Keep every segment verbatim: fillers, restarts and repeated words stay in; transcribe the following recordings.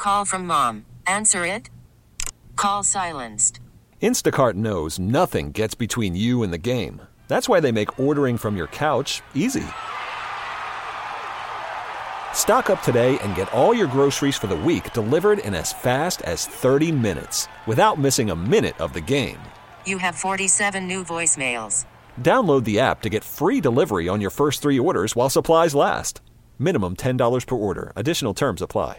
Call from mom. Answer it. Call silenced. Instacart knows nothing gets between you and the game. That's why they make ordering from your couch easy. Stock up today and get all your groceries for the week delivered in as fast as thirty minutes without missing a minute of the game. You have forty-seven new voicemails. Download the app to get free delivery on your first three orders while supplies last. Minimum ten dollars per order. Additional terms apply.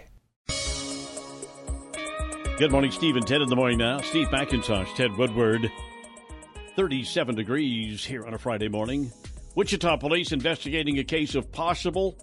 Good morning, Steve and Ted in the morning now. Steve McIntosh, Ted Woodward. thirty-seven degrees here on a Friday morning. Wichita police investigating a case of possible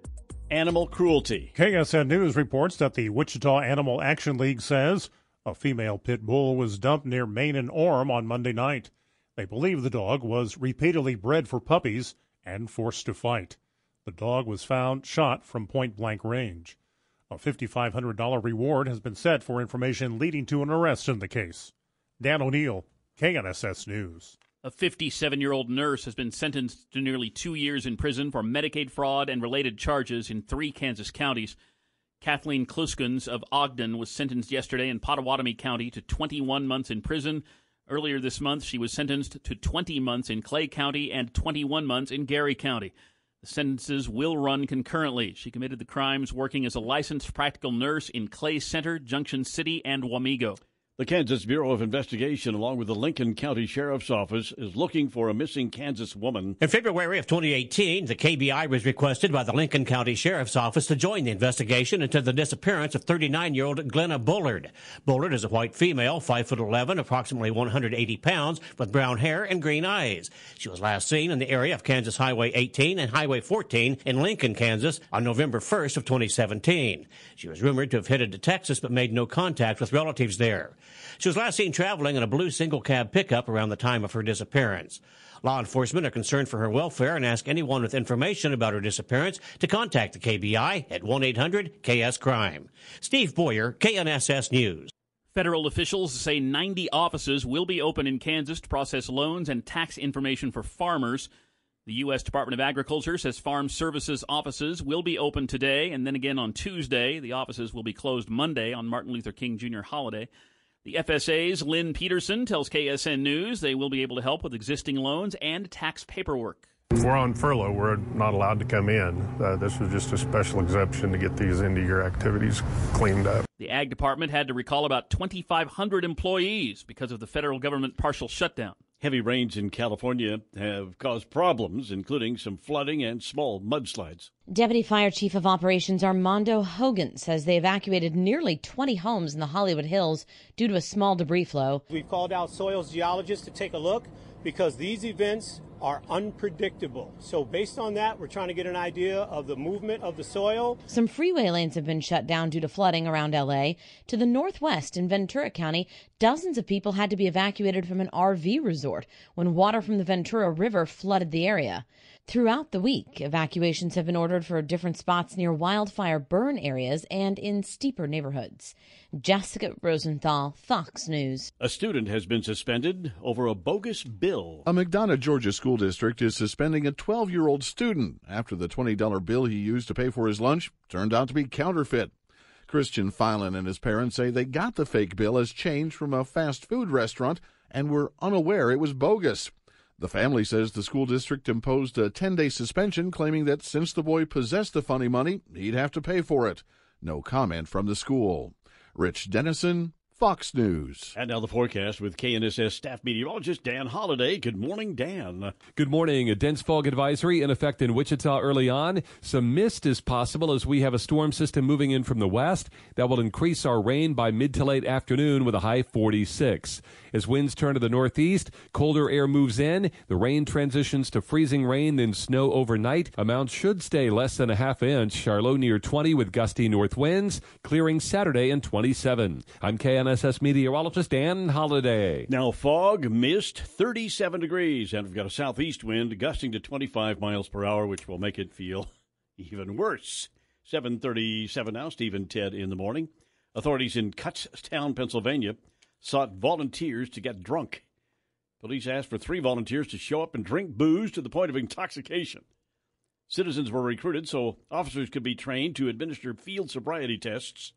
animal cruelty. K S N News reports that the Wichita Animal Action League says a female pit bull was dumped near Main and Orem on Monday night. They believe the dog was repeatedly bred for puppies and forced to fight. The dog was found shot from point-blank range. A five thousand five hundred dollars reward has been set for information leading to an arrest in the case. Dan O'Neill, K N S S News. A fifty-seven-year-old nurse has been sentenced to nearly two years in prison for Medicaid fraud and related charges in three Kansas counties. Kathleen Kluskens of Ogden was sentenced yesterday in Pottawatomie County to twenty-one months in prison. Earlier this month, she was sentenced to twenty months in Clay County and twenty-one months in Gary County. The sentences will run concurrently. She committed the crimes working as a licensed practical nurse in Clay Center, Junction City, and Wamego. The Kansas Bureau of Investigation, along with the Lincoln County Sheriff's Office, is looking for a missing Kansas woman. In February of twenty eighteen, the K B I was requested by the Lincoln County Sheriff's Office to join the investigation into the disappearance of thirty-nine-year-old Glenna Bullard. Bullard is a white female, five foot eleven, approximately one hundred eighty pounds, with brown hair and green eyes. She was last seen in the area of Kansas Highway eighteen and Highway fourteen in Lincoln, Kansas, on November first of twenty seventeen. She was rumored to have headed to Texas but made no contact with relatives there. She was last seen traveling in a blue single-cab pickup around the time of her disappearance. Law enforcement are concerned for her welfare and ask anyone with information about her disappearance to contact the K B I at one eight hundred K S crime. Steve Boyer, K N S S News. Federal officials say ninety offices will be open in Kansas to process loans and tax information for farmers. The U S Department of Agriculture says Farm Services offices will be open today and then again on Tuesday. The offices will be closed Monday on Martin Luther King Junior holiday. The F S A's Lynn Peterson tells K S N News they will be able to help with existing loans and tax paperwork. If we're on furlough, we're not allowed to come in. Uh, this was just a special exemption to get these end-of-year activities cleaned up. The Ag Department had to recall about twenty-five hundred employees because of the federal government partial shutdown. Heavy rains in California have caused problems, including some flooding and small mudslides. Deputy Fire Chief of Operations Armando Hogan says they evacuated nearly twenty homes in the Hollywood Hills due to a small debris flow. We've called out soils geologists to take a look because these events are unpredictable. So based on that, we're trying to get an idea of the movement of the soil. Some freeway lanes have been shut down due to flooding around L A. To the northwest in Ventura County, dozens of people had to be evacuated from an R V resort when water from the Ventura River flooded the area. Throughout the week, evacuations have been ordered for different spots near wildfire burn areas and in steeper neighborhoods. Jessica Rosenthal, Fox News. A student has been suspended over a bogus bill. A McDonough, Georgia school district is suspending a twelve-year-old student after the twenty dollar bill he used to pay for his lunch turned out to be counterfeit. Christian Filan and his parents say they got the fake bill as change from a fast food restaurant and were unaware it was bogus. The family says the school district imposed a ten-day suspension, claiming that since the boy possessed the funny money, he'd have to pay for it. No comment from the school. Rich Dennison, Fox News. And now the forecast with K N S S staff meteorologist Dan Holliday. Good morning, Dan. Good morning. A dense fog advisory in effect in Wichita early on. Some mist is possible as we have a storm system moving in from the west that will increase our rain by mid to late afternoon with a high forty-six. As winds turn to the northeast, colder air moves in. The rain transitions to freezing rain, then snow overnight. Amounts should stay less than a half inch. Charlotte near twenty with gusty north winds, clearing Saturday and twenty-seven. I'm K N S S meteorologist Dan Holliday. Now fog, mist, thirty-seven degrees, and we've got a southeast wind gusting to twenty-five miles per hour, which will make it feel even worse. seven thirty-seven now, Steve and Ted in the morning. Authorities in Kutztown, Pennsylvania, sought volunteers to get drunk. Police asked for three volunteers to show up and drink booze to the point of intoxication. Citizens were recruited so officers could be trained to administer field sobriety tests.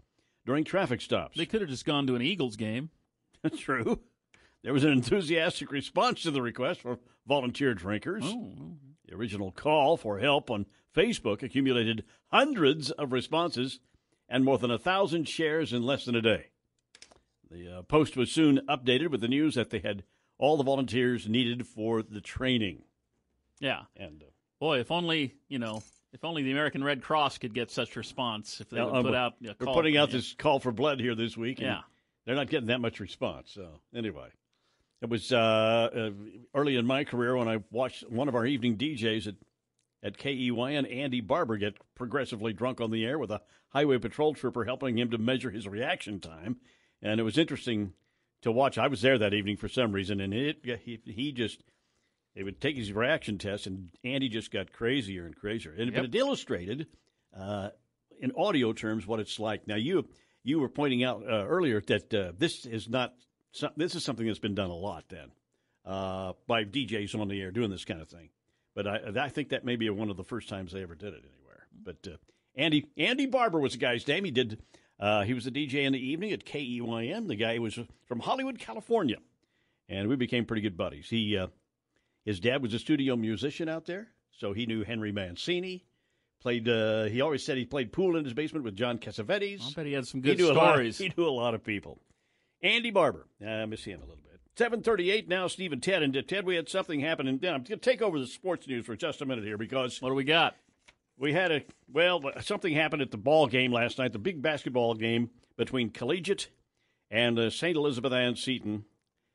during traffic stops. They could have just gone to an Eagles game. That's true. There was an enthusiastic response to the request for volunteer drinkers. Oh. The original call for help on Facebook accumulated hundreds of responses and more than a thousand shares in less than a day. The uh, post was soon updated with the news that they had all the volunteers needed for the training. Yeah. And uh, boy, if only, you know, if only the American Red Cross could get such response, if they now, would um, put out a We're call putting for, out yeah. this call for blood here this week. And Yeah. they're not getting that much response. So anyway, it was uh, uh, early in my career when I watched one of our evening D Js at, at K E Y N, Andy Barber, get progressively drunk on the air with a highway patrol trooper helping him to measure his reaction time. And it was interesting to watch. I was there that evening for some reason, and it he, he just they would take his reaction test, and Andy just got crazier and crazier. And Yep. but it illustrated uh, in audio terms what it's like. Now you you were pointing out uh, earlier that uh, this is not this is something that's been done a lot then uh, by D Js on the air doing this kind of thing. But I I think that may be one of the first times they ever did it anywhere. But uh, Andy Andy Barber was the guy's name. He did. Uh, he was the D J in the evening at K E Y N. The guy was from Hollywood, California, and we became pretty good buddies. He, uh, his dad was a studio musician out there, so he knew Henry Mancini. Played. Uh, he always said he played pool in his basement with John Cassavetes. I bet he had some good he knew stories. A lot, he knew a lot of people. Andy Barber. Uh, I miss him a little bit. seven thirty-eight now, Steve and Ted. And uh, Ted, we had something happen. And I'm going to take over the sports news for just a minute here because what do we got? We had a, well, something happened at the ball game last night, the big basketball game between Collegiate and uh, Saint Elizabeth Ann Seton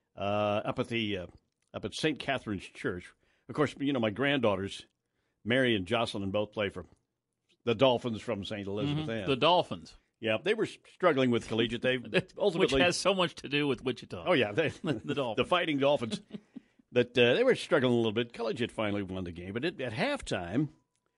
uh, up at the uh, up at Saint Catherine's Church. Of course, you know, my granddaughters, Mary and Jocelyn, both play for the Dolphins from Saint Elizabeth Mm-hmm. Ann. The Dolphins. Yeah, they were struggling with Collegiate. They ultimately, Which has so much to do with Wichita. Oh, yeah. They, the Dolphins. The Fighting Dolphins. But uh, they were struggling a little bit. Collegiate finally won the game. But it, at halftime,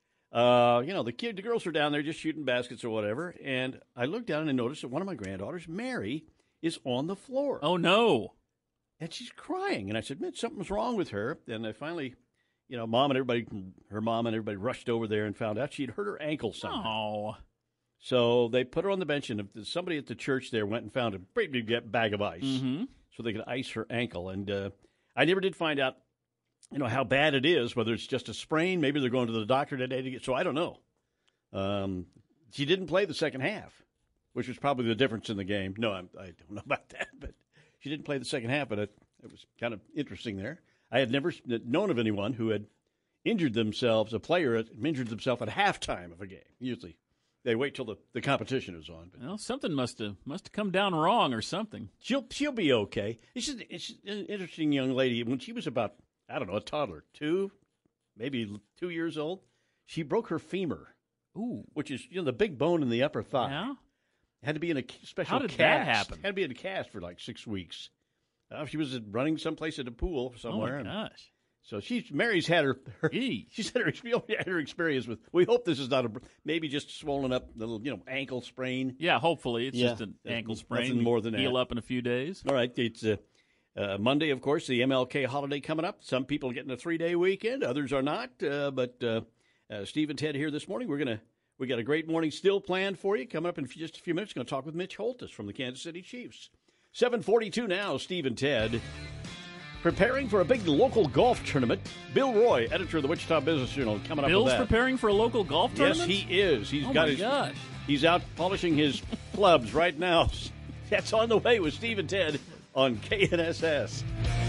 Uh, you know, the kid, the girls are down there just shooting baskets or whatever, and I looked down and noticed that one of my granddaughters, Mary, is on the floor. Oh, no. And she's crying. And I said, man, something's wrong with her. And I finally, you know, mom and everybody, her mom and everybody rushed over there and found out she'd hurt her ankle somehow. Oh. So they put her on the bench, and somebody at the church there went and found a pretty big bag of ice Mm-hmm. so they could ice her ankle. And uh, I never did find out, you know, how bad it is, whether it's just a sprain. Maybe they're going to the doctor today to get, so I don't know. Um, she didn't play the second half, which was probably the difference in the game. No, I'm, I don't know about that, but she didn't play the second half, but it, it was kind of interesting there. I had never known of anyone who had injured themselves, a player had injured themselves at halftime of a game. Usually they wait till the, the competition is on. But Well, something must have must have come down wrong or something. she'll she'll be okay. It's just it's an interesting young lady. When she was about, I don't know, a toddler, two, maybe two years old, she broke her femur. Ooh. Which is, you know, the big bone in the upper thigh. Yeah? Had to be in a special How did cast. that happen? Had to be in a cast for like six weeks. Uh, she was running someplace at a pool somewhere. Oh, my and gosh. So she's Mary's had her, her Eesh. she's had her, had her experience with. We hope this is not a maybe just swollen up little, you know, ankle sprain. Yeah, hopefully. It's Yeah. just an ankle Nothing sprain. more than Heal that. up in a few days. All right, it's uh, uh, Monday, of course, the M L K holiday coming up. Some people are getting a three-day weekend, others are not. Uh, but uh, uh, Steve and Ted here this morning. We're gonna we got a great morning still planned for you. Coming up in just a few minutes, going to talk with Mitch Holtis from the Kansas City Chiefs. seven forty-two now. Steve and Ted preparing for a big local golf tournament. Bill Roy, editor of the Wichita Business Journal, coming up Bill's with that. preparing for a local golf Yes, tournament? he is. He's Oh, got my his. gosh. He's out polishing his clubs right now. That's on the way with Steve and Ted on K N S S.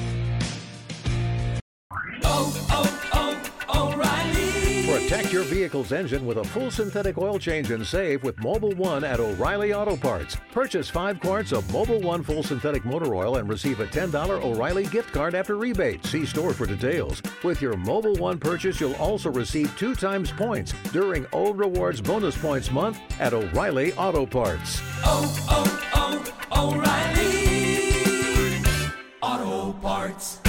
Oh, oh, oh, O'Reilly. Protect your vehicle's engine with a full synthetic oil change and save with Mobile One at O'Reilly Auto Parts. Purchase five quarts of Mobile One full synthetic motor oil and receive a ten dollars O'Reilly gift card after rebate. See store for details. With your Mobile One purchase, you'll also receive two times points during O Rewards Bonus Points Month at O'Reilly Auto Parts. Oh, oh, oh, O'Reilly Auto Parts.